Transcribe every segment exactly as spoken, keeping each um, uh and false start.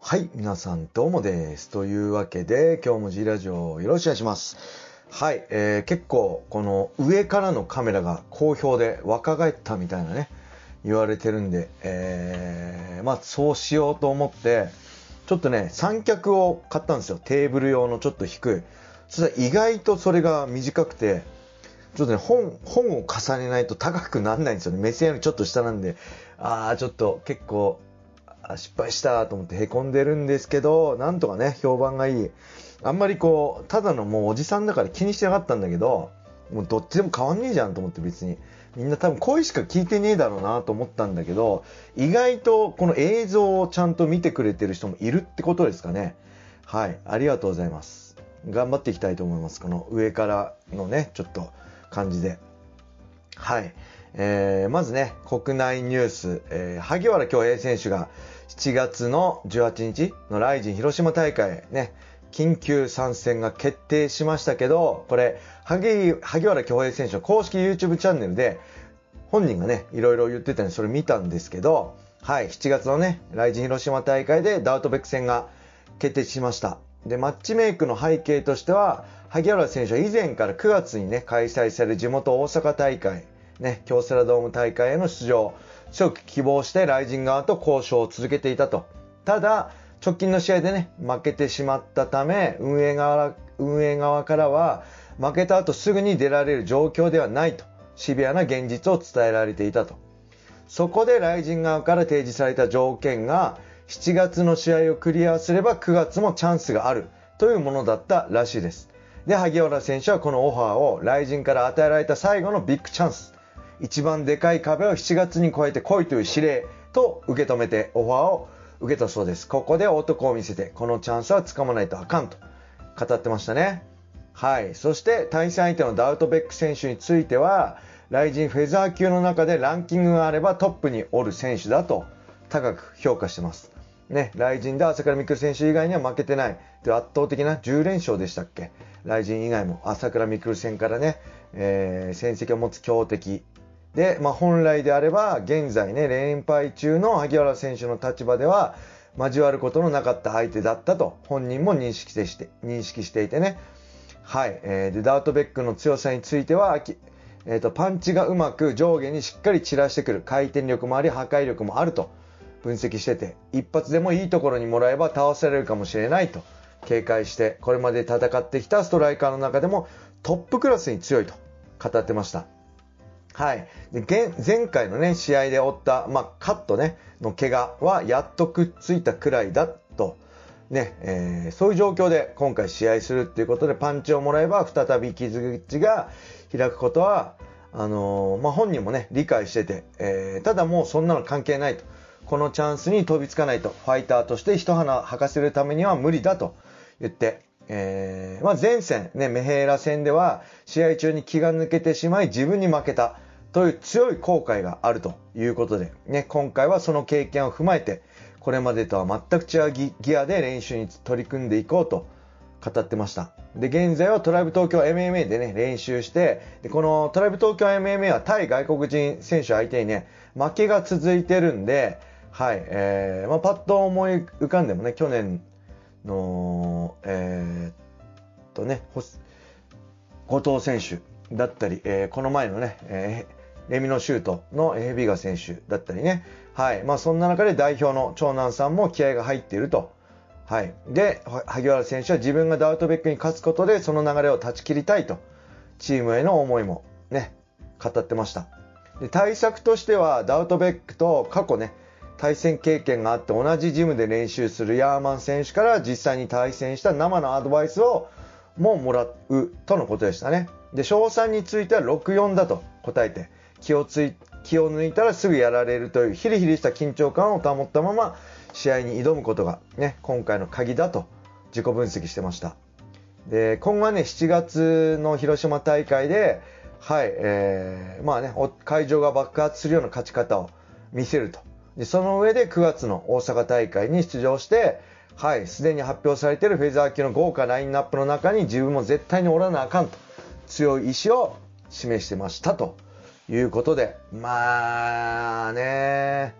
はい、皆さんどうもです。というわけで、今日も G ラジオよろしくお願いします。はい、えー、結構この上からのカメラが好評で若返ったみたいなね、言われてるんで、えー、まあそうしようと思って、ちょっとね、三脚を買ったんですよ。テーブル用のちょっと低い。そしたら意外とそれが短くて、ちょっとね、本、本を重ねないと高くならないんですよね。目線よりちょっと下なんで、あー、ちょっと結構、失敗したと思ってへこんでるんですけど、なんとかね、評判がいい。あんまりこう、ただのもうおじさんだから気にしてなかったんだけど、もうどっちでも変わんねえじゃんと思って別に。みんな多分声しか聞いてねえだろうなと思ったんだけど、意外とこの映像をちゃんと見てくれてる人もいるってことですかね。はい、ありがとうございます。頑張っていきたいと思います。この上からのね、ちょっと感じで。はい。えー、まずね、国内ニュース、えー、萩原恭平選手がしちがつのじゅうはちにちのライジン広島大会ね、緊急参戦が決定しましたけど、これ、萩、萩原恭平選手の公式 YouTube チャンネルで、本人がね、いろいろ言ってたんで、それ見たんですけど、はい、しちがつのね、ライジン広島大会でダウトベック戦が決定しました。で、マッチメイクの背景としては、萩原選手は以前からくがつにね、開催される地元大阪大会、ね、京セラドーム大会への出場、強く希望してライジン側と交渉を続けていたと。ただ、直近の試合でね、負けてしまったため、運営側、運営側からは、負けた後すぐに出られる状況ではないと、シビアな現実を伝えられていたと。そこでライジン側から提示された条件が、しちがつの試合をクリアすればくがつもチャンスがあるというものだったらしいです。で、萩原選手はこのオファーをライジンから与えられた最後のビッグチャンス、一番でかい壁をしちがつに超えて来いという指令と受け止めてオファーを受けたそうです。ここで男を見せて、このチャンスは掴まないとあかんと語ってましたね。はい。そして対戦相手のダウトベック選手については、ライジンフェザー級の中でランキングがあればトップにおる選手だと高く評価してます。ね、ライジンで朝倉未来選手以外には負けてないという圧倒的なじゅうれんしょうでしたっけ。ライジン以外も朝倉未来戦からね、えー、戦績を持つ強敵で、まあ、本来であれば現在ね連敗中の萩原選手の立場では交わることのなかった相手だったと本人も認識して認識していてね。はい、えー、でダウトベックの強さについては、えーと、パンチがうまく上下にしっかり散らしてくる、回転力もあり破壊力もあると分析してて、一発でもいいところにもらえば倒されるかもしれないと警戒して、これまで戦ってきたストライカーの中でもトップクラスに強いと語ってました。はい。で、前回のね、試合で負った、まあ、カットね、の怪我はやっとくっついたくらいだと、ね、えー、そういう状況で今回試合するっていうことでパンチをもらえば再び傷口が開くことは、あのー、まあ、本人もね、理解してて、えー、ただもうそんなの関係ないと。このチャンスに飛びつかないと、ファイターとして一花吐かせるためには無理だと言って、えー、まあ、前戦、ね、メヘーラ戦では試合中に気が抜けてしまい自分に負けた。という強い後悔があるということで、ね、今回はその経験を踏まえて、これまでとは全く違うギギアで練習に取り組んでいこうと語ってました。で、現在はトライブ東京 エムエムエー でね、練習して、で、このトライブ東京 エムエムエー は対外国人選手相手にね、負けが続いてるんで、はい、えー、まあ、パッと思い浮かんでもね、去年の、えー、っとね、後藤選手だったり、えー、この前のね、えーレミノシュートのエビガ選手だったりね。はい。まあそんな中で代表の長男さんも気合が入っていると。はい。で、萩原選手は自分がダウトベックに勝つことでその流れを断ち切りたいと。チームへの思いもね、語ってました。で、対策としてはダウトベックと過去ね、対戦経験があって同じジムで練習するヤーマン選手から実際に対戦した生のアドバイスをももらうとのことでしたね。で、賞賛についてはろくよんだと答えて、気をつい、気を抜いたらすぐやられるというヒリヒリした緊張感を保ったまま試合に挑むことがね、今回の鍵だと自己分析してました。で、今後はね、しちがつの広島大会で、はい、えー、まあね、会場が爆発するような勝ち方を見せると。で、その上でくがつの大阪大会に出場して、はい、すでに発表されているフェザー級の豪華ラインナップの中に自分も絶対におらなあかんと強い意志を示してましたということで、まあね、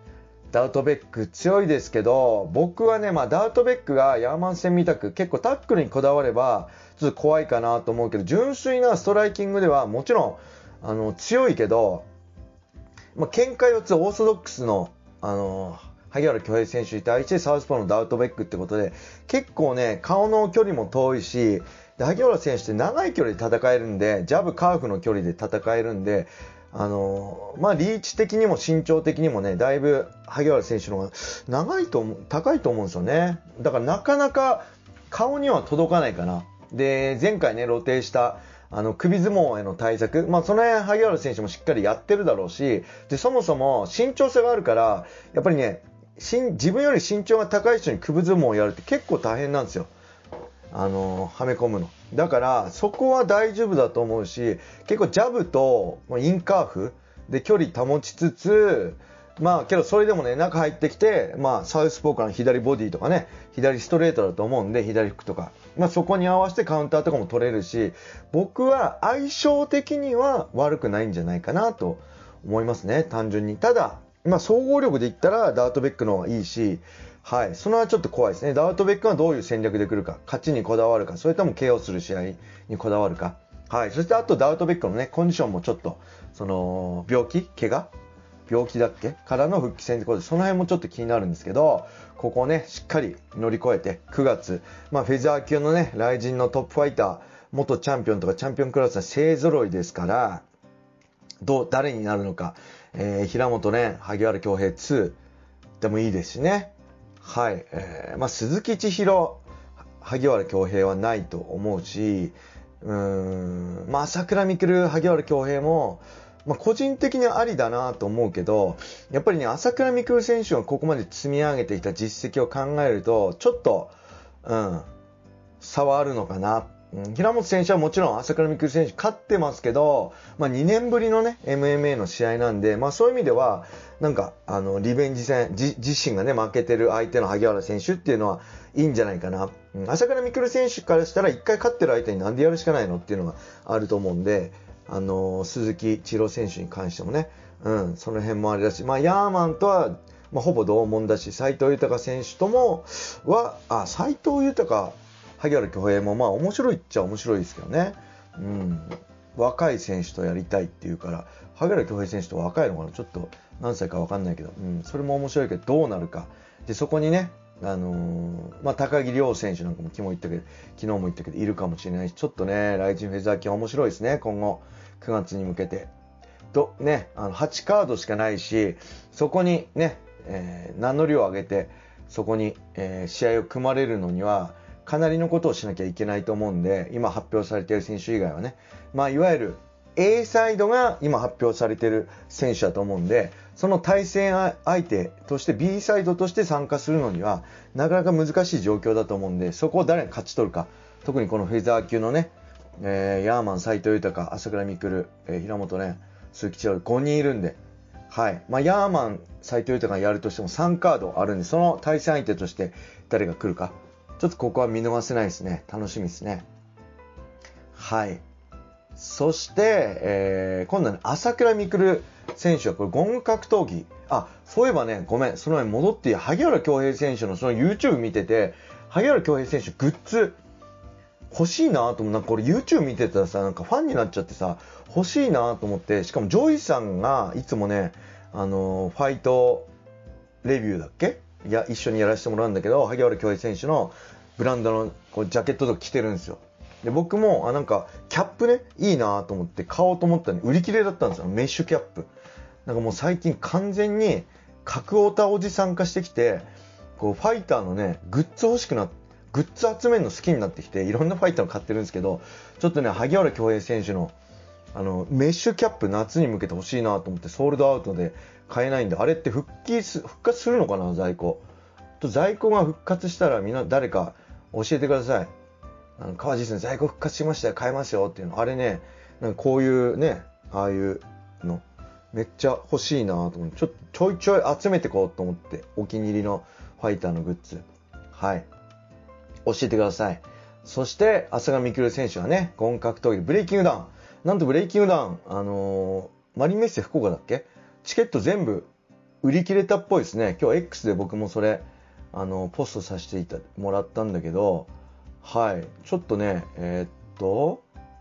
ダウトベック強いですけど、僕はね、まあ、ダウトベックがヤーマン戦みたく結構タックルにこだわればちょっと怖いかなと思うけど、純粋なストライキングではもちろんあの強いけど、まあ、喧嘩四つオーソドックスのあの萩原恭平選手に対してサウスポーのダウトベックってことで結構ね顔の距離も遠いし、で萩原選手って長い距離で戦えるんで、ジャブカーフの距離で戦えるんで、あのまあ、リーチ的にも身長的にもねだいぶ萩原選手の方が長いと思う高いと思うんですよね。だからなかなか顔には届かないかな。で前回ね露呈したあの首相撲への対策、まあ、その辺萩原選手もしっかりやってるだろうし、でそもそも身長差があるからやっぱりね自分より身長が高い人に首相撲をやるって結構大変なんですよ、あのはめ込むの。だからそこは大丈夫だと思うし、結構ジャブとインカーフで距離保ちつつ、まあけどそれでもね中入ってきて、まあサウスポーからの左ボディとかね左ストレートだと思うんで左フックとか、まあそこに合わせてカウンターとかも取れるし、僕は相性的には悪くないんじゃないかなと思いますね、単純に。ただまあ総合力で言ったらダートベックの方がいいし、はい、それはちょっと怖いですね。ダウトベックはどういう戦略で来るか、勝ちにこだわるか、それとも ケーオー する試合にこだわるか。はい、そしてあとダウトベックのねコンディションもちょっとその病気、怪我、病気だっけからの復帰戦ってことで、その辺もちょっと気になるんですけど、ここをねしっかり乗り越えてくがつ、まあフェザー級のねライジンのトップファイター、元チャンピオンとかチャンピオンクラスは勢揃いですから、どう誰になるのか、えー、平本ね萩原恭平にでもいいですしね。はい、えーまあ、鈴木千尋、萩原恭平はないと思うし、うーん、まあ、朝倉未来、萩原恭平も、まあ、個人的にはありだなと思うけど、やっぱりね、朝倉未来選手がここまで積み上げてきた実績を考えると、ちょっと、うん、差はあるのかな。うん、平本選手はもちろん朝倉未来選手勝ってますけど、まあ、にねんぶりのね エムエムエー の試合なんで、まあ、そういう意味ではなんかあのリベンジ戦、自身がね負けてる相手の萩原選手っていうのはいいんじゃないかな。うん、朝倉未来選手からしたらいっかい勝ってる相手になんでやるしかないのっていうのがあると思うんで、あの鈴木千尋選手に関してもね、うん、その辺もあれだし、まあ、ヤーマンとは、まあ、ほぼ同門だし、斉藤豊選手ともはあ斉藤豊萩原恭平もまあ面白いっちゃ面白いですけどね、うん、若い選手とやりたいっていうから萩原恭平選手と若いのかな、ちょっと何歳か分かんないけど、うん、それも面白いけどどうなるかで、そこにね、あのーまあ、高木亮選手なんかも昨日言ったけど昨日も言ったけどいるかもしれないし、ちょっとねライジンフェザー級面白いですね。今後くがつに向けてと、ね、あのはちカードしかないし、そこにね、えー、名乗りを上げてそこに、えー、試合を組まれるのにはかなりのことをしなきゃいけないと思うんで、今発表されている選手以外はね、まあ、いわゆる A サイドが今発表されている選手だと思うんで、その対戦相手として B サイドとして参加するのにはなかなか難しい状況だと思うんで、そこを誰が勝ち取るか、特にこのフェザー級のね、えー、ヤーマン、斉藤豊、朝倉未来、えー、平本ね、鈴木千代ごにんいるんで、はい、まあ、ヤーマン、斉藤豊がやるとしてもさんカードあるんで、その対戦相手として誰が来るか、ちょっとここは見逃せないですね。楽しみですね。はい。そして、えー、今度は、ね、朝倉未来選手はこれゴング格闘技。あ、そういえばね、ごめん、その前に戻っていい、萩原恭平選手のその YouTube 見てて、萩原恭平選手グッズ欲しいなと思う。なんかこれ YouTube 見てたらさ、なんかファンになっちゃってさ、欲しいなと思って、しかもジョイさんがいつもね、あのー、ファイトレビューだっけいや一緒にやらせてもらうんだけど、萩原恭平選手のブランドのこうジャケットとか着てるんですよ。で僕もあなんかキャップねいいなと思って買おうと思ったのに売り切れだったんですよ、メッシュキャップ。なんかもう最近完全に格オタおじさん化してきて、こうファイターのねグッズ欲しくなって、グッズ集めるの好きになってきて、いろんなファイターを買ってるんですけど、ちょっとね萩原恭平選手のあのメッシュキャップ夏に向けて欲しいなと思って、ソールドアウトで買えないんで、あれって復帰す復活するのかな、在庫と在庫が復活したらみんな誰か教えてください。あの川地さん在庫復活しましたよ、買えますよっていうの、あれね、なんかこういうねああいうのめっちゃ欲しいなと思って、ちょちょいちょい集めてこうと思って、お気に入りのファイターのグッズ、はい教えてください。そして朝倉未来選手はね、ゴン格闘技ブレイキングダウン、なんとブレイキングダウン、あのー、マリンメッセ福岡だっけ、チケット全部売り切れたっぽいですね。今日 X で僕もそれあのポストさせていたもらったんだけど、はい、ちょっとね、えー、っと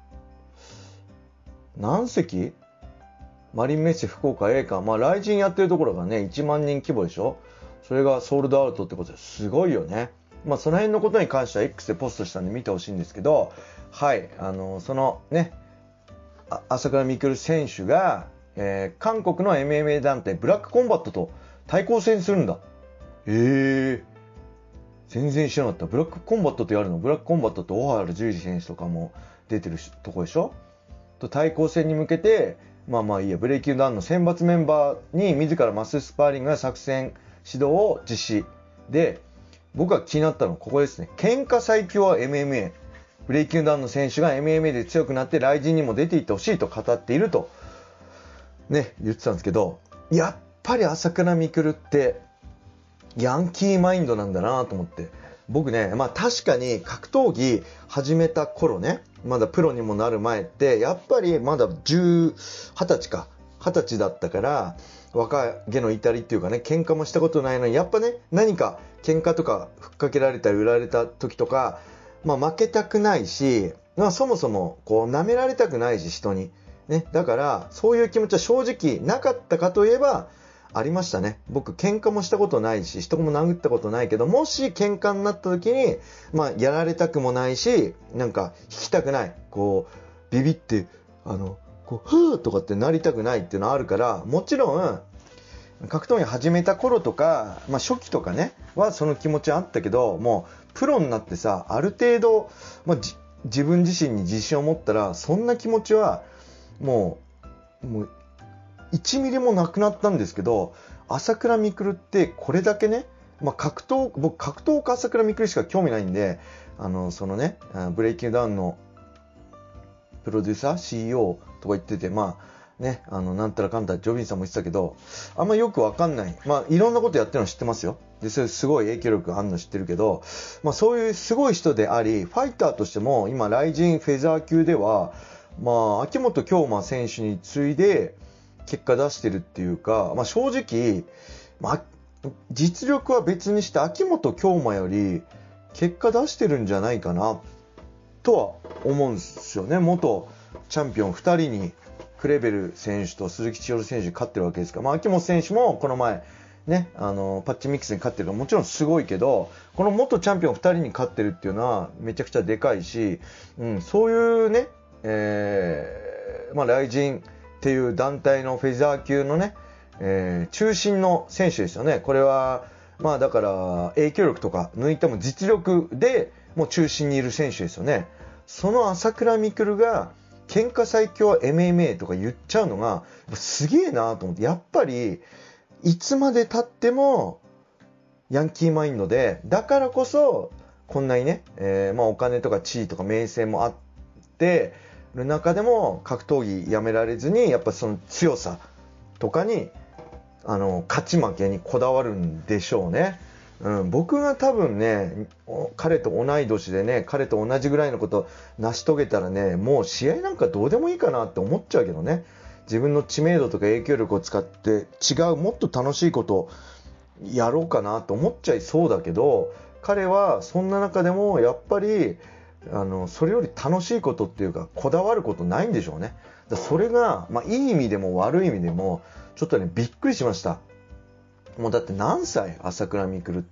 何席？マリンメッセ福岡 A 館、まあ来人やってるところがねいちまんにん規模でしょ。それがソールドアウトってことですごいよね。まあその辺のことに関しては X でポストしたんで見てほしいんですけど、はい、あのそのね朝倉未来選手が、えー、韓国の エムエムエー 団体ブラックコンバットと対抗戦するんだ。えー、全然知らなかった。ブラックコンバットってやるの？ブラックコンバットって小原樹二選手とかも出てるとこでしょ。と対抗戦に向けて、まあまあいいや、ブレイキングダウンの選抜メンバーに自らマススパーリングが作戦指導を実施で、僕が気になったのはここですね。喧嘩最強は エムエムエー。ブレイキングダウンの選手が エムエムエー で強くなって雷神にも出ていってほしいと語っているとね言ってたんですけど、やっぱり朝倉未来ってヤンキーマインドなんだなと思って、僕ね、まあ確かに格闘技始めた頃ね、まだプロにもなる前ってやっぱりまだじゅう、はたちかはたちだったから、若気の至りっていうかね、喧嘩もしたことないのにやっぱね、何か喧嘩とかふっかけられたり売られた時とか、まあ負けたくないし、まあそもそもこう舐められたくないし人にね、だからそういう気持ちは正直なかったかといえばありましたね。僕喧嘩もしたことないし人も殴ったことないけど、もし喧嘩になった時にまあやられたくもないし、なんか引きたくない、こうビビってあのこうふーとかってなりたくないっていうのはあるから、もちろん格闘技始めた頃とか、まあ、初期とかねはその気持ちはあったけど、もうプロになってさ、ある程度、まあ、自分自身に自信を持ったらそんな気持ちはもうもういちミリもなくなったんですけど、朝倉未来ってこれだけね、まあ、格闘僕格闘家朝倉未来しか興味ないんで、あのそのねブレイキングダウンのプロデューサー シーイーオー とか言ってて、まあね、あのなんたらかんたらジョビンさんも言ってたけど、あんまよくわかんない、まあいろんなことやってるの知ってますよ。でそれすごい影響力あるの知ってるけど、まあそういうすごい人であり、ファイターとしても今ライジンフェザー級ではまあ秋元京馬選手に次いで結果出してるっていうか、まあ正直、まあ、実力は別にして秋元京馬より結果出してるんじゃないかなとは思うんですよね。元チャンピオンふたりにクレベル選手と鈴木千代選手に勝ってるわけですから、まあ、秋元選手もこの前ね、あのパッチミックスに勝ってるからもちろんすごいけど、この元チャンピオンふたりに勝ってるっていうのはめちゃくちゃでかいし、うん、そういうね、えー、まあライジンっていう団体のフェザー級のね、えー、中心の選手ですよね。これはまあだから影響力とか抜いても実力でもう中心にいる選手ですよね。その朝倉未来が喧嘩最強 エムエムエー とか言っちゃうのがすげえなと思って、やっぱりいつまで経ってもヤンキーマインドで、だからこそこんなにね、えー、まあお金とか地位とか名声もあってる中でも格闘技やめられずに、やっぱその強さとかにあの勝ち負けにこだわるんでしょうね。うん、僕が多分ね、彼と同い年でね、彼と同じぐらいのことを成し遂げたらね、もう試合なんかどうでもいいかなって思っちゃうけどね。自分の知名度とか影響力を使って違うもっと楽しいことをやろうかなと思っちゃいそうだけど、彼はそんな中でもやっぱりあのそれより楽しいことっていうかこだわることないんでしょうね。だそれが、まあ、いい意味でも悪い意味でもちょっとねびっくりしました。もうだって何歳朝倉未来って。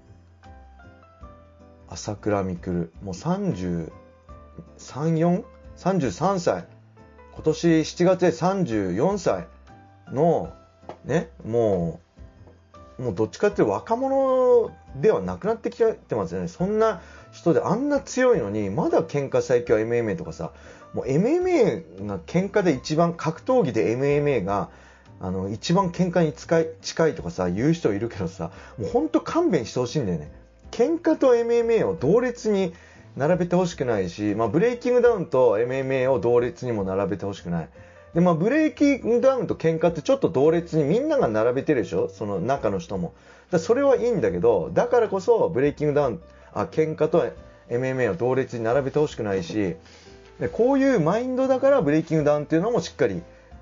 朝倉未来もうさんじゅうさん、よん さんじゅうさんさい、今年しちがつでさんじゅうよんさいのね、もうもうどっちかっていうと若者ではなくなってきてますよね。そんな人であんな強いのにまだ喧嘩最強 エムエムエー とかさ、もう エムエムエー が喧嘩で一番、格闘技で エムエムエー があの一番喧嘩に近い、近いとかさ言う人いるけどさ、もうほんと勘弁してほしいんだよね。喧嘩と エムエムエー を同列に並べてほしくないし、まあ、ブレイキングダウンと エムエムエー を同列にも並べてほしくない。で、まあ、ブレイキングダウンと喧嘩ってちょっと同列にみんなが並べてるでしょ、その中の人も。だそれはいいんだけど、だからこそブレイキングダウン、あ、喧嘩と エムエムエー を同列に並べてほしくないし、でこういうマインドだからブレイキングダウンっていうのもしっかり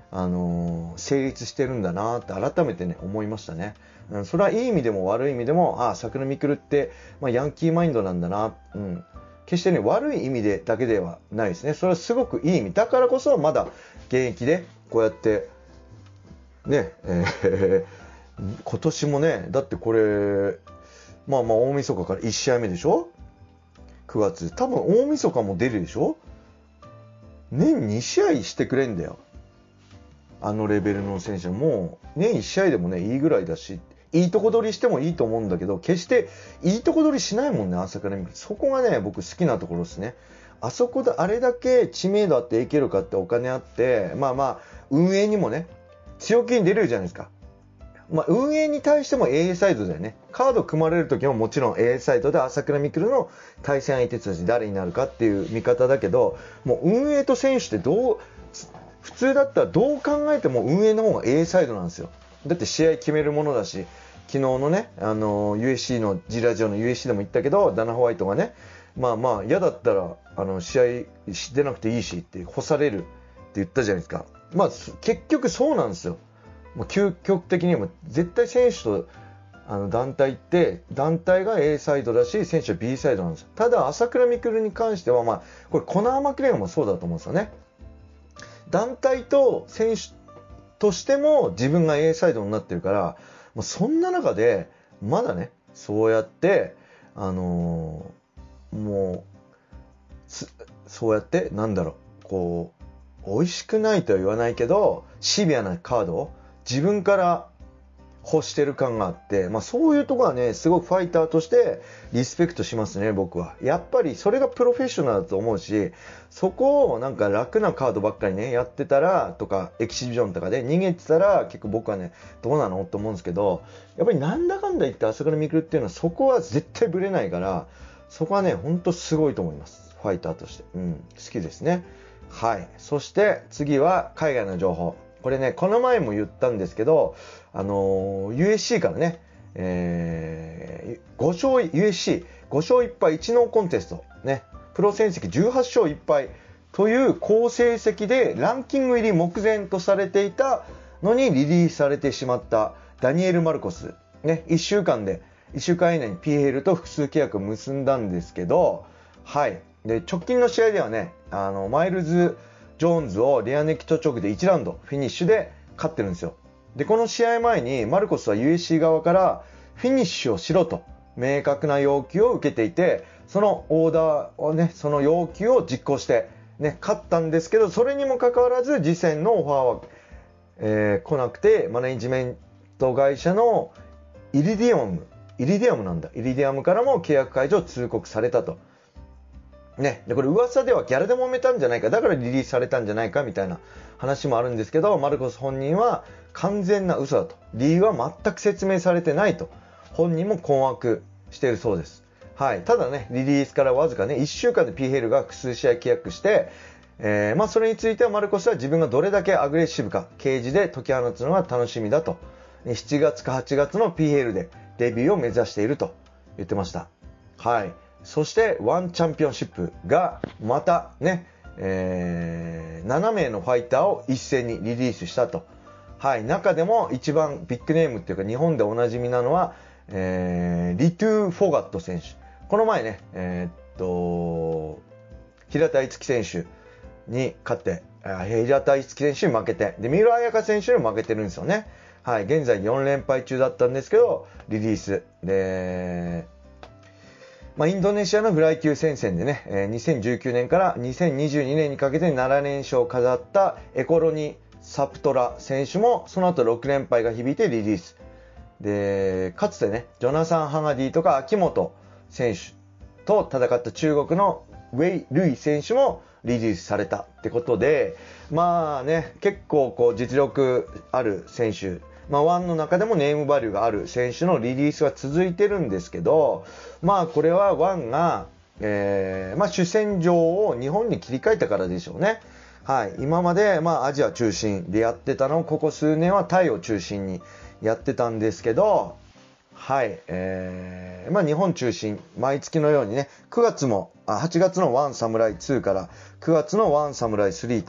あのー、成立してるんだなって改めてね思いましたね。うん、それはいい意味でも悪い意味でも、ああ桜みくるって、まあ、ヤンキーマインドなんだな、うん、決してね悪い意味でだけではないですね。それはすごくいい意味だからこそまだ現役でこうやってね、えー、今年もねだってこれまあまあ大晦日からいち試合目でしょ、くがつ多分大晦日も出るでしょ、年に試合してくれんだよ、あのレベルの選手。もう年いち試合でもねいいぐらいだし、いいとこ取りしてもいいと思うんだけど、決していいとこ取りしないもんね、朝倉未来。そこがね僕好きなところですね。あそこであれだけ知名度あっていけるかって、お金あって、まあまあ運営にもね強気に出れるじゃないですか。まあ、運営に対しても エー サイドだよね。カード組まれる時ももちろん エー サイドで朝倉未来の対戦相手たち誰になるかっていう見方だけど、もう運営と選手ってどう普通だったらどう考えても運営の方が A サイドなんですよ。だって試合決めるものだし、昨日のねあの ユーエフシー の G ラジオの ユーエフシー でも言ったけど、ダナ・ホワイトがね、まあまあ嫌だったらあの試合出なくていいしって干されるって言ったじゃないですか。まあ結局そうなんですよ。もう究極的にも絶対選手とあの団体って団体が A サイドだし選手は B サイドなんですよ。ただ朝倉未来に関しては、まあこれコナー・マクレガンもそうだと思うんですよね。団体と選手としても自分が A サイドになってるから、まあ、そんな中でまだねそうやってあのー、もうそうやってなんだろうこう美味しくないとは言わないけどシビアなカードを自分から欲してる感があって、まあ、そういうところはねすごくファイターとしてリスペクトしますね。僕はやっぱりそれがプロフェッショナルだと思うし、そこをなんか楽なカードばっかりねやってたらとかエキシビジョンとかで逃げてたら結構僕はねどうなのと思うんですけど、やっぱりなんだかんだ言って朝倉未来っていうのはそこは絶対ブレないから、そこはねほんとすごいと思います。ファイターとして、うん、好きですね。はい。そして次は海外の情報。これねこの前も言ったんですけど、あの ユーエフシー からね、えー、ご勝 ユーエフシーご勝いっ敗いちノーコンテストね、プロ戦績じゅうはち勝いっ敗という好成績でランキング入り目前とされていたのにリリースされてしまったダニエル・マルコスね、いっしゅうかんでいっしゅうかん以内に ピーエル と複数契約を結んだんですけど、はい。で直近の試合ではね、あのマイルズ・ジョーンズをレアネキと直でいちラウンドフィニッシュで勝ってるんですよ。でこの試合前にマルコスは ユーエフシー 側からフィニッシュをしろと明確な要求を受けていて、そのオーダーをねその要求を実行してね勝ったんですけど、それにもかかわらず次戦のオファーは、えー、来なくて、マネジメント会社のイリディアムイリディアムなんだイリディアムからも契約解除を通告されたと。ね、でこれ噂ではギャラで揉めたんじゃないか、だからリリースされたんじゃないかみたいな話もあるんですけど、マルコス本人は完全な嘘だと、理由は全く説明されてないと本人も困惑しているそうです。はい、ただねリリースからわずかねいっしゅうかんで ピーエル が複数試合契約して、えーまあ、それについてはマルコスは自分がどれだけアグレッシブかケージで解き放つのが楽しみだと、しちがつかはちがつの ピーエル でデビューを目指していると言ってました。はい。そしてワンチャンピオンシップがまたね、えー、ななめいのファイターを一斉にリリースしたと。はい、中でも一番ビッグネームっていうか日本でおなじみなのは、えー、リトゥ・フォガット選手。この前ね、えー、っと平田樹選手に勝って、平田樹選手に負けて、で三浦彩香選手に負けてるんですよね。はい、現在よんれんぱい中だったんですけどリリースで。まあ、インドネシアのフライ級戦線でね、にせんじゅうきゅうねんからにせんにじゅうにねんにかけてななれんしょうを飾ったエコロニ・サプトラ選手もその後ろくれんぱいが響いてリリースで、かつてねジョナサン・ハガディとか秋元選手と戦った中国のウェイ・ルイ選手もリリースされたってことで、まあね結構こう実力ある選手、まあ、ワンの中でもネームバリューがある選手のリリースが続いてるんですけど、まあこれはワンが、えーまあ、主戦場を日本に切り替えたからでしょうね。はい、今まで、まあ、アジア中心でやってたのをここ数年はタイを中心にやってたんですけど、はい、えーまあ、日本中心毎月のようにねくがつもあはちがつのワンサムライツーからくがつのワンサムライスリーと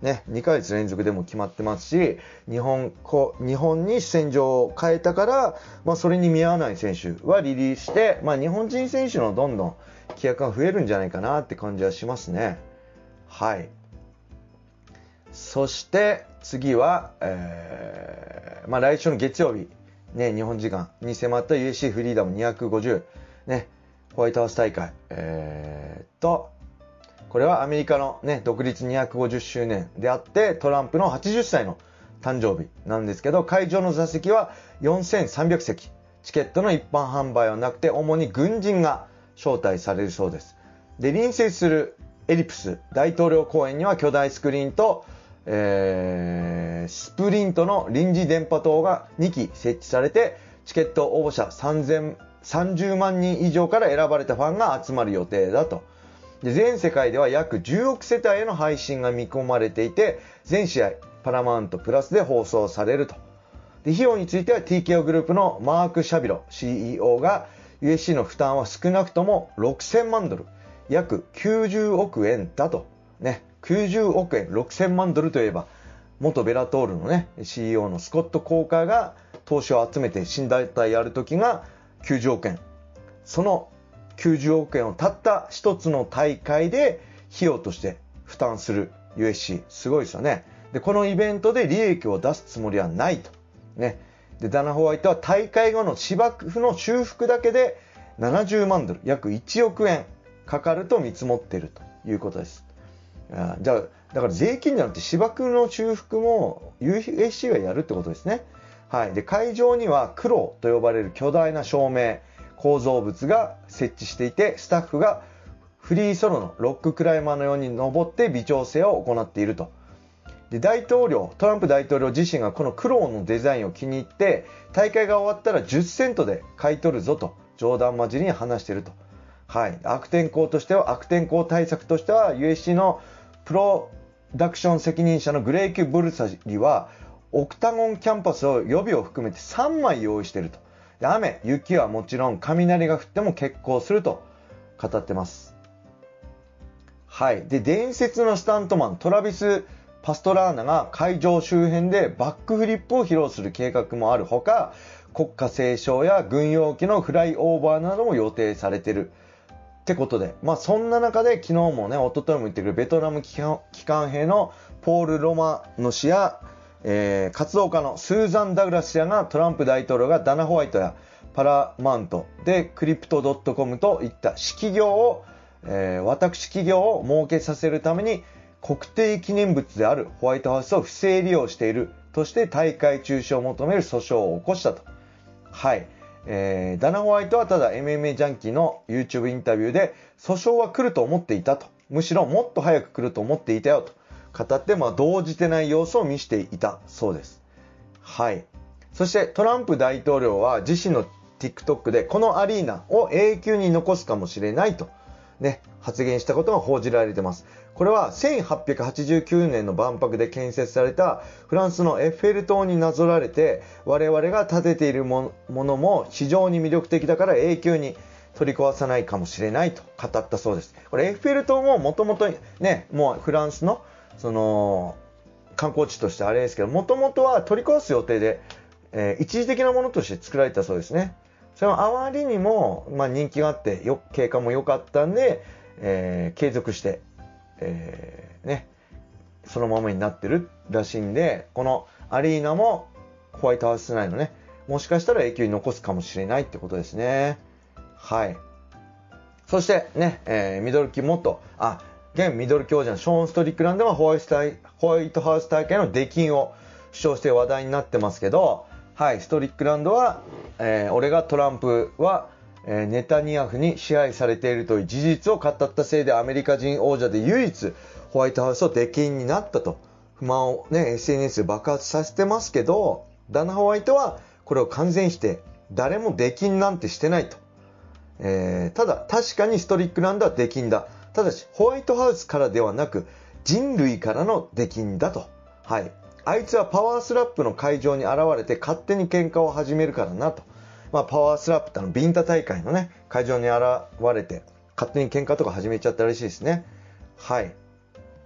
ね、にかげつ連続でも決まってますし、日本こ日本に主戦場を変えたから、まあ、それに見合わない選手はリリースして、まあ、日本人選手のどんどん規約が増えるんじゃないかなって感じはしますね。はい。そして次は、えーまあ、来週の月曜日、ね、日本時間に迫った ユーエフシー フリーダムにひゃくごじゅう、ね、ホワイトハウス大会、えー、っとこれはアメリカの、ね、独立にひゃくごじゅっしゅうねんであって、トランプのはちじゅっさいの誕生日なんですけど、会場の座席はよんせんさんびゃくせき、チケットの一般販売はなくて、主に軍人が招待されるそうです。で、隣接するエリプス大統領公園には巨大スクリーンと、えー、スプリントの臨時電波塔がにき設置されて、チケット応募者さんじゅうまんにん以上から選ばれたファンが集まる予定だと。で、全世界では約じゅうおくせたいへの配信が見込まれていて、全試合パラマウントプラスで放送されると。で、費用については ティーケーオー グループのマーク・シャビロ シーイーオー が ユーエフシー の負担は少なくともろくせんまんドル、約きゅうじゅうおくえんだと。ね、きゅうじゅうおくえん、ろくせんまんドルといえば、元ベラトールのね、シーイーオー のスコット・コーカーが投資を集めて新団体やるときがきゅうじゅうおくえん。そのきゅうじゅうおくえんをたった一つの大会で費用として負担する ユーエフシー、すごいですよね。で、このイベントで利益を出すつもりはないと。ね。で、ダナ・ホワイトは大会後の芝生の修復だけでななじゅうまんドル、約いちおくえんかかると見積もっているということです。あ、じゃあ、だから税金じゃなくて芝生の修復も ユーエフシー がやるってことですね。はい。で、会場にはクローと呼ばれる巨大な照明、構造物が設置していて、スタッフがフリーソロのロッククライマーのように登って微調整を行っていると。で、大統領、トランプ大統領自身がこのクローのデザインを気に入って、大会が終わったらじゅっセントで買い取るぞと冗談交じりに話していると。はい。悪天候としては、悪天候対策としては ユーエフシー のプロダクション責任者のグレイキュ・ブルサリはオクタゴンキャンパスを予備を含めてさんまい用意していると。で、雨、雪はもちろん雷が降っても決行すると語ってます。はい。で、伝説のスタントマントラビス・パストラーナが会場周辺でバックフリップを披露する計画もあるほか、国歌斉唱や軍用機のフライオーバーなども予定されているってことで、まあそんな中で昨日もね、一昨日も言ってくるベトナム機関、機関兵のポール・ロマノ氏や、えー、活動家のスーザン・ダグラス氏らがトランプ大統領がダナ・ホワイトやパラマウントでクリプト .com といった私企業を、えー、私企業を儲けさせるために国定記念物であるホワイトハウスを不正利用しているとして大会中止を求める訴訟を起こしたと。はい。えー、ダナ・ホワイトはただ エムエムエー ジャンキーの YouTube インタビューで訴訟は来ると思っていたと。むしろもっと早く来ると思っていたよと語って、まあ、動じてない様子を見せていたそうです。はい。そしてトランプ大統領は自身の TikTok でこのアリーナを永久に残すかもしれないと、ね、発言したことが報じられています。これはせんはっぴゃくはちじゅうきゅうねんの万博で建設されたフランスのエッフェル塔になぞられて、我々が建てているものも非常に魅力的だから永久に取り壊さないかもしれないと語ったそうです。これエッフェル塔ももともとね、もうフランスのその観光地としてあれですけど、もともとは取り壊す予定で、えー、一時的なものとして作られたそうですね。そのあまりにも、まあ、人気があってよ景観も良かったんで、えー、継続して、えー、ね、そのままになってるらしいんで、このアリーナもホワイトハウス内のね、もしかしたら永久に残すかもしれないってことですね。はい。そしてね、えー、ミドル級元、あ、現ミドル強者のショーン・ストリックランドはホワイトハウス大会の出禁を主張して話題になってますけど、はい、ストリックランドは、えー、俺がトランプは、えー、ネタニヤフに支配されているという事実を語ったせいでアメリカ人王者で唯一ホワイトハウスを出禁になったと不満をね エスエヌエス で爆発させてますけど、ダナ・ホワイトはこれを完全否定、誰も出禁なんてしてないと、えー、ただ確かにストリックランドは出禁だ、ただしホワイトハウスからではなく人類からの出禁だと。はい、あいつはパワースラップの会場に現れて勝手に喧嘩を始めるからなと。まあ、パワースラップってあのビンタ大会のね会場に現れて勝手に喧嘩とか始めちゃったらしいですね。はい。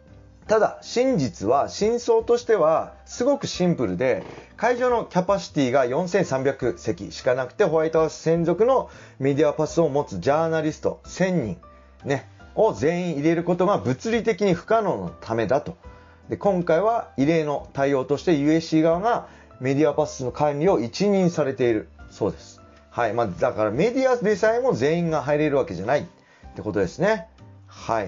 ただ真実は、真相としてはすごくシンプルで、会場のキャパシティがよんせんさんびゃくせきしかなくて、ホワイトハウス専属のメディアパスを持つジャーナリストせんにん、ね、を全員入れることが物理的に不可能のためだと。で、今回は異例の対応として ユーエーシー 側がメディアパスの管理を一任されているそうです。はい。まあ、だからメディアでさえも全員が入れるわけじゃないってことですね。はい。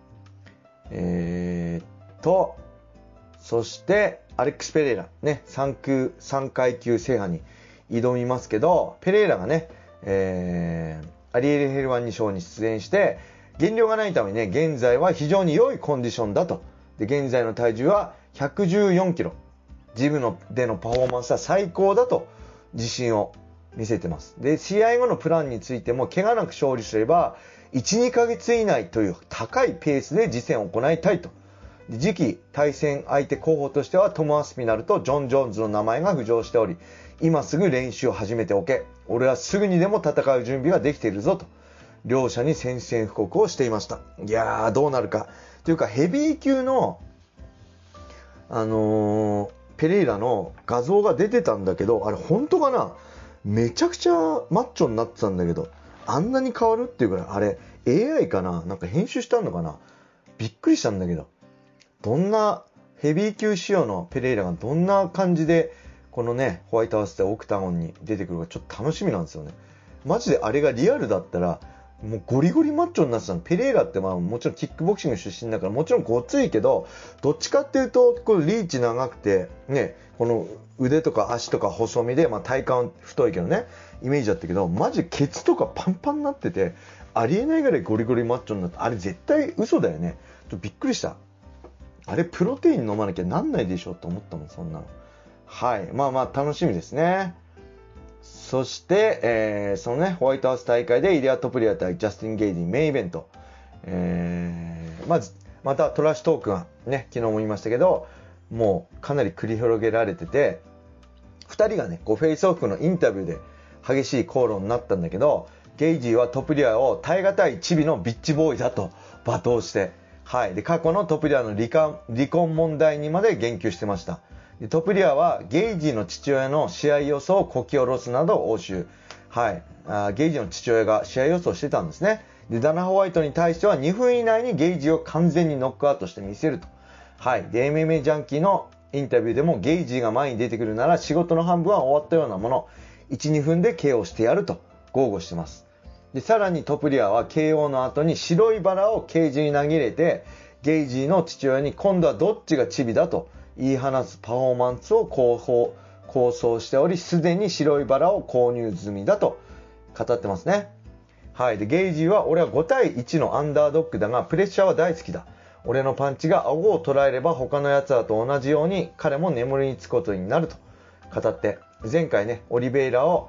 えー、っと、そして、アレックス・ペレイラ、ね、さん級、さん階級制覇に挑みますけど、ペレイラがね、えー、アリエル・ヘルワンに賞に出演して、減量がないためにね、現在は非常に良いコンディションだと。で、現在の体重はひゃくじゅうよんキロ。ジムのでのパフォーマンスは最高だと自信を見せてます。で、試合後のプランについても、怪我なく勝利すれば、いち、にかげつ以内という高いペースで実戦を行いたいと。次期対戦相手候補としてはトム・アスピナルとジョン・ジョーンズの名前が浮上しており、今すぐ練習を始めておけ。俺はすぐにでも戦う準備ができているぞと。両者に宣戦布告をしていました。いやー、どうなるか。というか、ヘビー級の、あのー、ペレイラの画像が出てたんだけど、あれ本当かな？めちゃくちゃマッチョになってたんだけど、あんなに変わるっていうくらい、あれ エーアイ かな？なんか編集したのかな？びっくりしたんだけど、どんなヘビー級仕様のペレイラがどんな感じでこのね、ホワイトハウスでオクタゴンに出てくるかちょっと楽しみなんですよね。マジであれがリアルだったら、もうゴリゴリマッチョになってたの。ペレイラってまあもちろんキックボクシング出身だからもちろんごついけど、どっちかっていうとこれリーチ長くてね、この腕とか足とか細身で、まあ体幹太いけどね、イメージだったけど、マジケツとかパンパンになってて、ありえないぐらいゴリゴリマッチョになって、あれ絶対嘘だよね。ちょっとびっくりした。あれプロテイン飲まなきゃなんないでしょと思ったもん、そんなの。はい。まあまあ楽しみですね。そして、えー、そのね、ホワイトハウス大会でイリア・トプリア対ジャスティン・ゲイジーメインイベント。えー、まず、またトラッシュトークがね、昨日も言いましたけど、もうかなり繰り広げられてて、二人がね、こうフェイスオフのインタビューで激しい口論になったんだけど、ゲイジーはトプリアを耐え難いチビのビッチボーイだと罵倒して、はい。で、過去のトプリアの離婚、離婚問題にまで言及してました。でトプリアはゲイジーの父親の試合予想をこき下ろすなど応酬。はい。あゲイジーの父親が試合予想してたんですね。で、ダナ・ホワイトに対してはにふん以内にゲイジーを完全にノックアウトしてみせると。はい。で、エムエムエー ジャンキーのインタビューでもゲイジーが前に出てくるなら仕事の半分は終わったようなもの。いち、にふんで ケーオー してやると豪語してます。で、さらにトプリアは ケーオー の後に白いバラをケージに投げ入れて、ゲイジーの父親に今度はどっちがチビだと言い放つパフォーマンスを構想、構想しており、すでに白いバラを購入済みだと語ってますね。はい。で、ゲイジーは俺はご対いちのアンダードッグだが、プレッシャーは大好きだ。俺のパンチが顎を捉えれば他の奴らと同じように彼も眠りにつくことになると語って、前回ね、オリベイラを、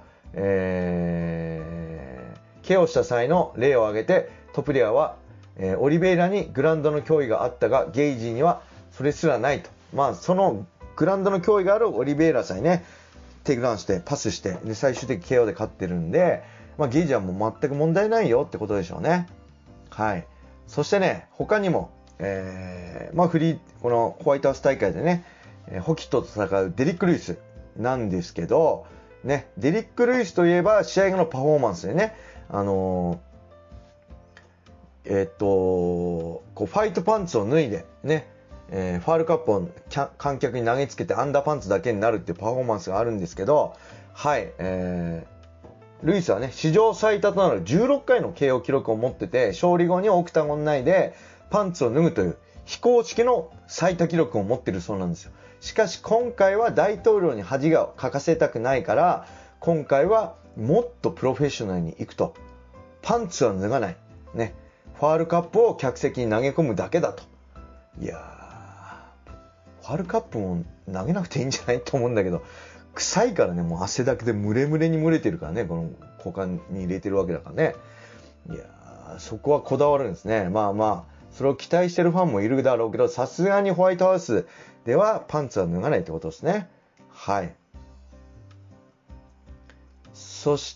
えー、ケーオーした際の例を挙げて、トプリアはえー、オリベイラにグラウンドの脅威があったが、ゲイジーにはそれすらないと。まあ、そのグラウンドの脅威があるオリベイラさえね、テイクダウンして、パスして、で、最終的に ケーオー で勝ってるんで、まあ、ゲイジーはもう全く問題ないよってことでしょうね。はい。そしてね、他にも、えー、まあ、フリー、このホワイトハウス大会でね、えー、ホキットと戦うデリック・ルイスなんですけど、ね、デリック・ルイスといえば、試合後のパフォーマンスでね、あのー、えっと、こう、ファイトパンツを脱いで、ね、えー、ファールカップを観客に投げつけてアンダーパンツだけになるっていうパフォーマンスがあるんですけど、はい、えー、ルイスはね、史上最多となるじゅうろっかいの ケーオー 記録を持ってて、勝利後にオクタゴン内でパンツを脱ぐという非公式の最多記録を持っているそうなんですよ。しかし今回は大統領に恥がかかせたくないから、今回はもっとプロフェッショナルに行くと。パンツは脱がない。ね。ファールカップを客席に投げ込むだけだと。いやー、ファールカップも投げなくていいんじゃないと思うんだけど、臭いからね、もう汗だくでムレムレに蒸れてるからね、この股間に入れてるわけだからね。いやー、そこはこだわるんですね。まあまあ、それを期待してるファンもいるだろうけど、さすがにホワイトハウスではパンツは脱がないってことですね。はい。そして、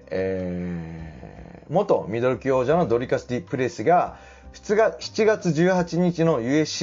えー、元ミドル級王者のドリカス・ディ・プレスがしちがつじゅうはちにちの ユーエフシー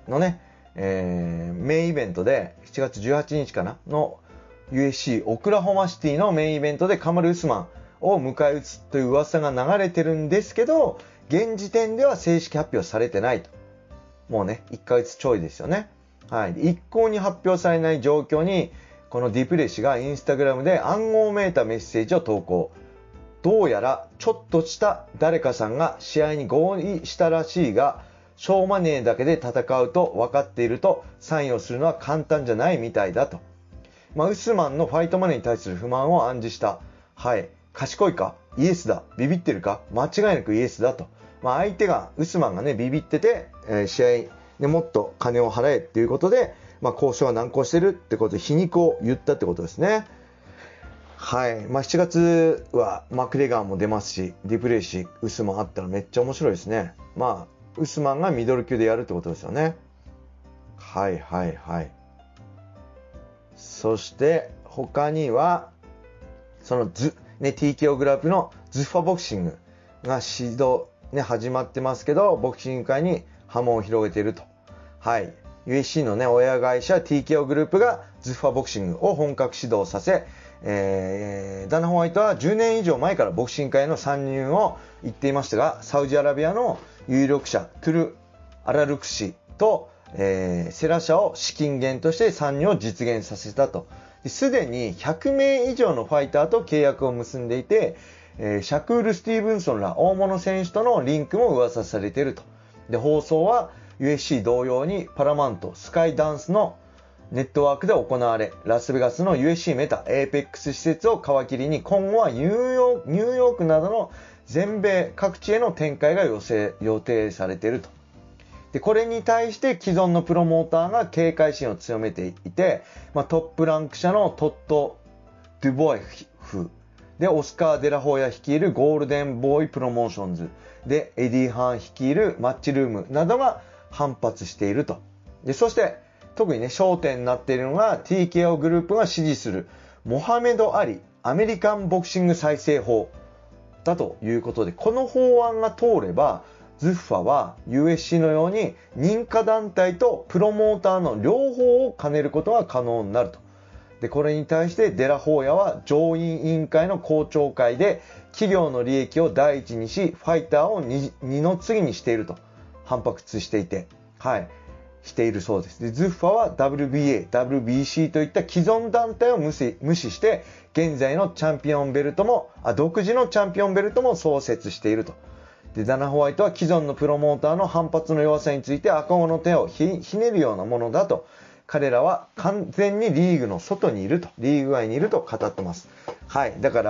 のね、えー、メインイベントで、しちがつじゅうはちにちかなの ユーエフシー オクラホマシティのメインイベントでカマル・ウスマンを迎え撃つという噂が流れてるんですけど、現時点では正式発表されてないと。もうね、いっかげつちょいですよね。はい。一向に発表されない状況に、このデュプレシがインスタグラムで暗号めいたメッセージを投稿。どうやらちょっとした誰かさんが試合に合意したらしいが、小マネーだけで戦うと分かっているとサインをするのは簡単じゃないみたいだと。まあ、ウスマンのファイトマネーに対する不満を暗示した。はい。賢いかイエスだ。ビビってるか間違いなくイエスだと。まあ、相手が、ウスマンがね、ビビってて、えー、試合でもっと金を払えっていうことで、まあ、交渉が難航してるってことで皮肉を言ったってことですね。はい。まあ、しちがつはマクレガーも出ますし、デュプレシー、ウスマンあったらめっちゃ面白いですね。まあ、ウスマンがミドル級でやるってことですよね。はいはいはい。そして、他には、そのズ、ね、ティーケーオー グループのズッファボクシングが指導、ね、始まってますけど、ボクシング界に波紋を広げていると。はい。ユーエフシー のね、親会社 ティーケーオー グループがズッファボクシングを本格指導させ、えー、ダナ・ホワイトはじゅうねん以上前からボクシング界への参入を言っていましたが、サウジアラビアの有力者トゥル・アラルク氏と、えー、セラ社を資金源として参入を実現させたと。すでにひゃくめい以上のファイターと契約を結んでいて、えー、シャクール・スティーブンソンら大物選手とのリンクも噂されていると。で、放送は ユーエフシー 同様にパラマウント、スカイダンスのネットワークで行われ、ラスベガスの ユーエフシー メタ、エーペックス施設を皮切りに今後はニューヨーク、ニューヨークなどの全米各地への展開が予定、予定されていると。で、これに対して既存のプロモーターが警戒心を強めていて、まあ、トップランク社のトッド・ドゥボイフで、オスカー・デラホーヤ率いるゴールデンボーイプロモーションズで、エディ・ハーン率いるマッチルームなどが反発していると。で、そして特にね、焦点になっているのが ティーケーオー グループが支持するモハメド・アリアメリカンボクシング再生法だということで、この法案が通れば、ズッファは ユーエフシー のように認可団体とプロモーターの両方を兼ねることが可能になると。で、これに対してデラホーヤは上院委員会の公聴会で企業の利益を第一にし、ファイターを二の次にしていると反発していて、はい、しているそうです。で、ズッファは ダブリュービーエー、ダブリュービーシー といった既存団体を無視、無視して、現在のチャンピオンベルトも、あ、独自のチャンピオンベルトも創設していると。で、ダナ・ホワイトは既存のプロモーターの反発の弱さについて赤子の手を ひ, ひねるようなものだと。彼らは完全にリーグの外にいると、リーグ外にいると語ってます。はい。だから、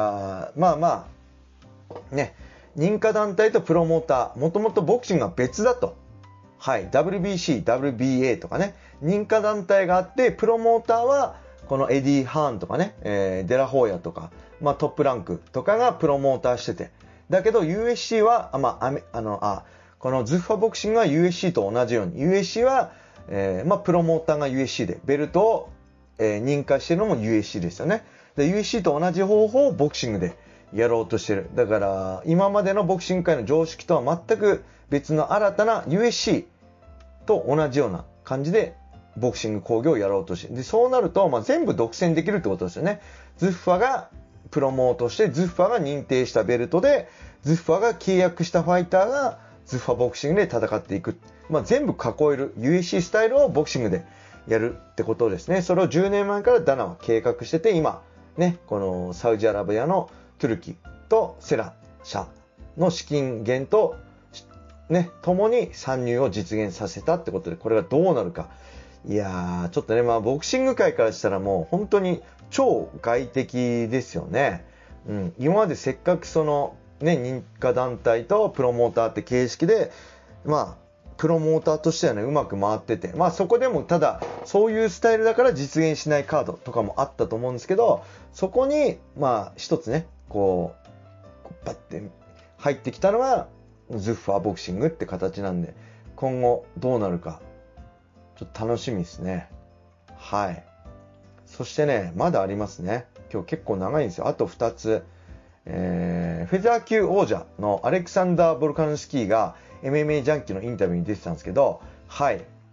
まあまあ、ね、認可団体とプロモーター、もともとボクシングは別だと。はい。ダブリュービーシー、ダブリュービーエー とかね、認可団体があって、プロモーターは、このエディ・ハーンとかね、えー、デラホーヤとか、まあトップランクとかがプロモーターしてて、だけど ユーエフシー は、あまあ、あの、あ、このズッファボクシングは ユーエフシー と同じように、ユーエフシー は、えー、まあ、プロモーターが ユーエフシー で、ベルトを、えー、認可しているのも ユーエフシー ですよね。で、ユーエフシー と同じ方法をボクシングでやろうとしてる。だから、今までのボクシング界の常識とは全く別の新たな ユーエフシー と同じような感じで、ボクシング工業をやろうとして、で、そうなると、まあ、全部独占できるってことですよね。ズッファがプロモートして、ズッファが認定したベルトで、ズッファが契約したファイターがズッファボクシングで戦っていく。まあ、全部囲える ユーエフシー スタイルをボクシングでやるってことですね。それをじゅうねんまえからダナは計画してて、今、ね、このサウジアラビアのトゥルキとセラ社の資金源と、ね、共に参入を実現させたってことで、これがどうなるか。いやー、ちょっとね、まあ、ボクシング界からしたらもう本当に超外的ですよね。うん。今までせっかくその、ね、認可団体とプロモーターって形式で、まあ、プロモーターとしてはね、うまく回ってて、まあそこでもただ、そういうスタイルだから実現しないカードとかもあったと思うんですけど、そこに、まあ一つね、こう、バッて入ってきたのが、ズッファーボクシングって形なんで、今後どうなるか、ちょっと楽しみですね。はい。そしてね、まだありますね。今日結構長いんですよ。あとふたつ。えー、フェザー級王者のアレクサンダー・ボルカヌスキーが エムエムエー ジャンキーのインタビューに出てたんですけど、はい。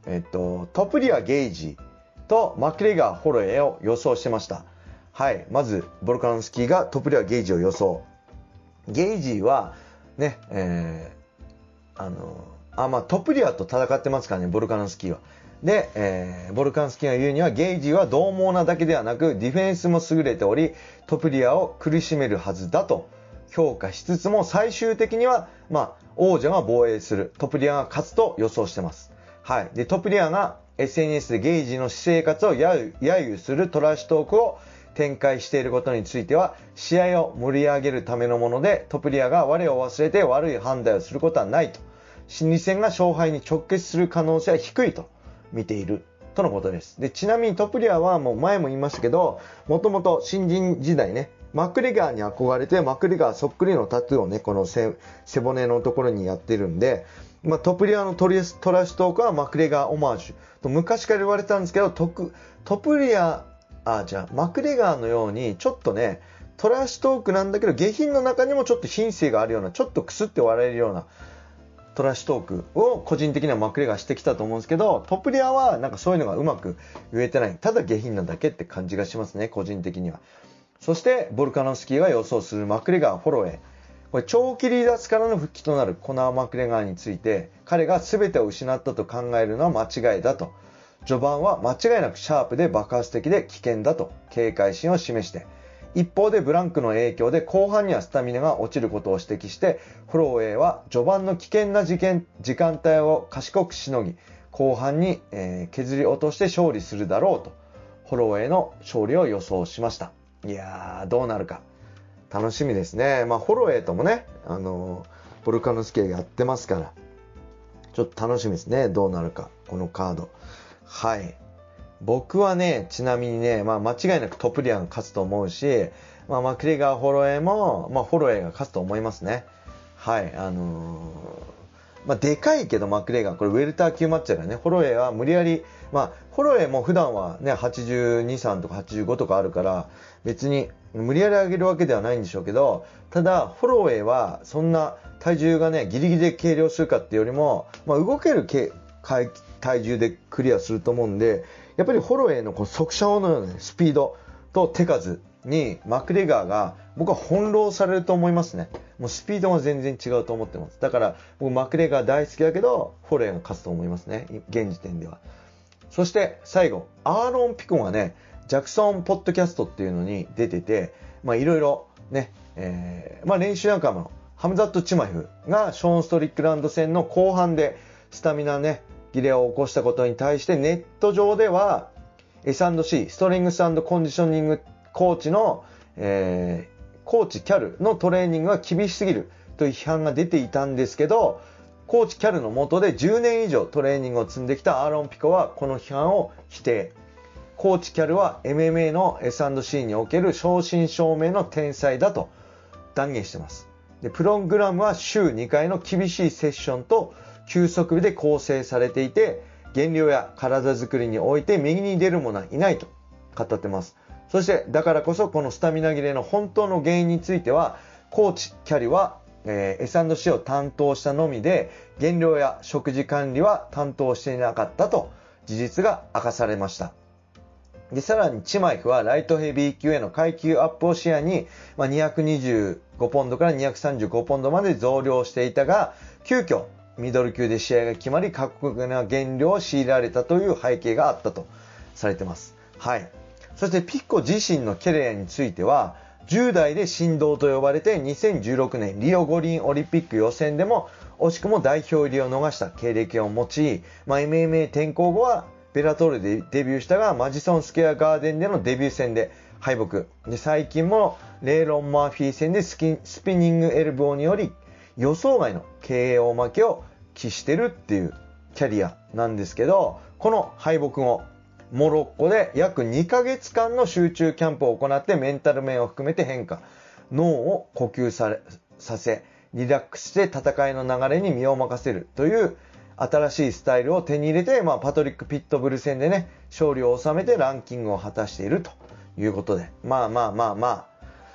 えっと、トプリア・ゲイジとマクレガー・ホロウェイを予想してました。はい。まず、ボルカノフスキーがトプリア・ゲイジを予想。ゲイジは、ね、えー、あの、あ、まあ、トプリアと戦ってますからね、ボルカノフスキーは。で、えー、ボルカノフスキーが言うには、ゲイジは獰猛なだけではなく、ディフェンスも優れており、トプリアを苦しめるはずだと評価しつつも、最終的には、まあ、王者が防衛する、トプリアが勝つと予想してます。はい。で、トプリアが エスエヌエス でゲイジの私生活を揶揄するトラッシュトークを展開していることについては、試合を盛り上げるためのもので、トプリアが我を忘れて悪い判断をすることはないと。心理戦が勝敗に直結する可能性は低いと見ているとのことです。で、ちなみにトプリアはもう前も言いましたけど、もともと新人時代ね、マクレガーに憧れて、マクレガーそっくりのタトゥーをね、この 背, 背骨のところにやってるんで、まあ、トプリアのトラッシュトークはマクレガーオマージュと昔から言われてたんですけど、ト, トプリア、あ、じゃあマクレガーのようにちょっとね、トラッシュトークなんだけど下品の中にもちょっと品性があるような、ちょっとクスって笑えるようなトラッシュトークを個人的にはマクレガーしてきたと思うんですけど、トプリアはなんかそういうのがうまく言えてない。ただ下品なだけって感じがしますね、個人的には。そしてボルカノフスキーが予想するマクレガー・ホロウェイ。これ長期離脱からの復帰となるコナー・マクレガーについて、彼が全てを失ったと考えるのは間違いだと。序盤は間違いなくシャープで爆発的で危険だと警戒心を示して、一方でブランクの影響で後半にはスタミナが落ちることを指摘して、ホロウェイは序盤の危険な時間帯を賢くしのぎ、後半に、えー、削り落として勝利するだろうと、ホロウェイの勝利を予想しました。いやー、どうなるか楽しみですね。まあ、ホロウェイともね、あのー、ボルカノフスキーがやってますから、ちょっと楽しみですね。どうなるか、このカード。はい。僕はね、ちなみにね、まあ、間違いなくトプリアが勝つと思うし、まあ、マクレガー・ホロウェイも、まあ、ホロウェイが勝つと思いますね。はい。あのー、まあ、でかいけどマクレガー、これウェルター級マッチだからね、ホロウェイは無理やり、まあ、ホロウェイも普段はね、はちじゅうに、さんとかはちじゅうごとかあるから、別に無理やり上げるわけではないんでしょうけど、ただ、ホロウェイはそんな体重がね、ギリギリで計量するかっていうよりも、まあ、動ける体重でクリアすると思うんで、やっぱりホロウェイのこの速射砲のようなスピードと手数にマクレガーが僕は翻弄されると思いますね。もうスピードが全然違うと思ってます。だから僕マクレガー大好きだけど、ホロウェイが勝つと思いますね、現時点では。そして最後、アーロン・ピコがね、ジャクソンポッドキャストっていうのに出てて、まあいろいろね、えー、まあ練習仲間のハムザット・チマフがショーン・ストリックランド戦の後半でスタミナね、切れを起こしたことに対してネット上では エスアンドシー ストレングス&コンディショニングコーチの、えー、コーチキャルのトレーニングが厳しすぎるという批判が出ていたんですけど、コーチキャルの下でじゅうねん以上トレーニングを積んできたアーロン・ピコはこの批判を否定。コーチキャルは エムエムエー の エスアンドシー における正真正銘の天才だと断言しています。で、プログラムは週にかいの厳しいセッションと休息日で構成されていて、減量や体作りにおいて右に出る者はいないと語ってます。そしてだからこそこのスタミナ切れの本当の原因については、コーチキャリは、えー、エスアンドシー を担当したのみで、減量や食事管理は担当していなかったと事実が明かされました。で、さらにチマイフはライトヘビー級への階級アップを視野に、まあ、にひゃくにじゅうごポンドからにひゃくさんじゅうごポンドまで増量していたが、急遽ミドル級で試合が決まり、過酷な減量を強いられたという背景があったとされています。はい。そしてピッコ自身のキャリアについては、じゅう代で神童と呼ばれてにせんじゅうろくねんリオ五輪オリンピック予選でも惜しくも代表入りを逃した経歴を持ち、まあ、エムエムエー 転向後はベラトールでデビューしたが、マジソンスクエアガーデンでのデビュー戦で敗北。で、最近もレイロン・マーフィー戦でスキンスピニングエルボーにより予想外の ケーオー 負けを喫してるっていうキャリアなんですけど、この敗北後、モロッコで約にかげつかんの集中キャンプを行ってメンタル面を含めて変化、脳を呼吸されさせ、リラックスして戦いの流れに身を任せるという新しいスタイルを手に入れて、まあ、パトリック・ピットブル戦でね、勝利を収めてランキングを果たしているということで、まあまあまあまあ、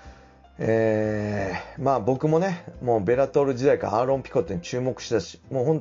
えー、まあ僕もね、もうベラトール時代からアーロン・ピコって注目したし、もう本当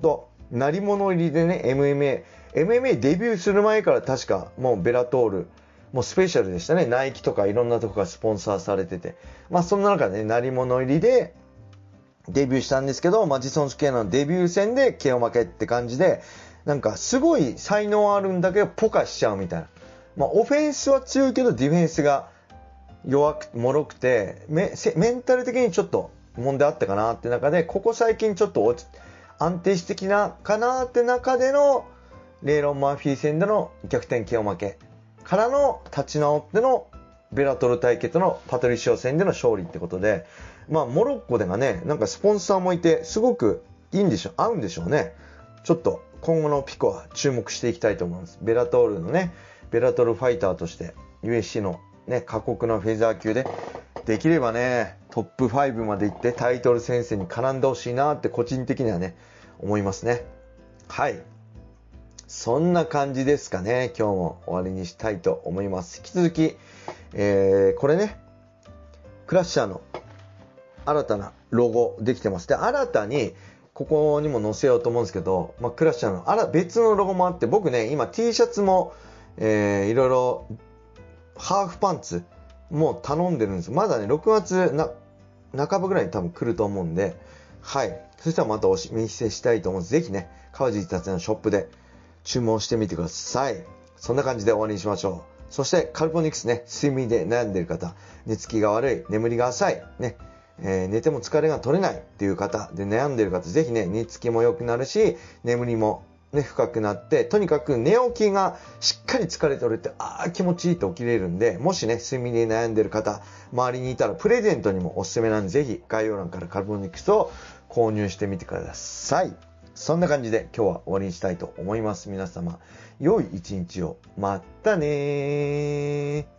鳴り物入りでね、エムエムエー。エムエムエー デビューする前から確かもうベラトール、もうスペシャルでしたね。ナイキとかいろんなとこがスポンサーされてて。まあそんな中でね、鳴り物入りでデビューしたんですけど、マジソン・スクエアのデビュー戦で ケーオー 負けって感じで、なんかすごい才能あるんだけどポカしちゃうみたいな。まあオフェンスは強いけどディフェンスが弱く、脆くて、メ、メンタル的にちょっと問題あったかなって中で、ここ最近ちょっと落ち安定してきなかなって中でのレイロン・マーフィー戦での逆転 ケーオー 負けからの立ち直ってのベラトル対決のパトリシオ戦での勝利ってことで、まあモロッコでがね、なんかスポンサーもいてすごくいいんでしょ、合うんでしょうね。ちょっと今後のピコは注目していきたいと思います。ベラトールのね、ベラトルファイターとして ユーエフシー のね、過酷なフェザー級でできればね、トップファイブまで行ってタイトル戦線に絡んでほしいなって個人的にはね、思いますね。はい。そんな感じですかね。今日も終わりにしたいと思います。引き続き、えー、これね、クラッシャーの新たなロゴできてます。で、新たに、ここにも載せようと思うんですけど、まあ、クラッシャーのあら別のロゴもあって、僕ね、今 T シャツも、えー、いろいろ、ハーフパンツも頼んでるんです。まだね、ろくがつな半ばぐらいに多分来ると思うんで、はい。そしたらまたお見せしたいと思うんです。ぜひね、川尻達也のショップで注文してみてください。そんな感じで終わりにしましょう。そして、カルポニクスね、睡眠で悩んでいる方、寝つきが悪い、眠りが浅い、ね、えー、寝ても疲れが取れないっていう方で悩んでいる方、ぜひね、寝つきも良くなるし、眠りもね、深くなって、とにかく寝起きがしっかり疲れ取れて、ああ、気持ちいいと起きれるんで、もしね、睡眠に悩んでいる方、周りにいたらプレゼントにもおすすめなんで、ぜひ概要欄からカルボニクスを購入してみてください。そんな感じで今日は終わりにしたいと思います。皆様、良い一日を。またねー。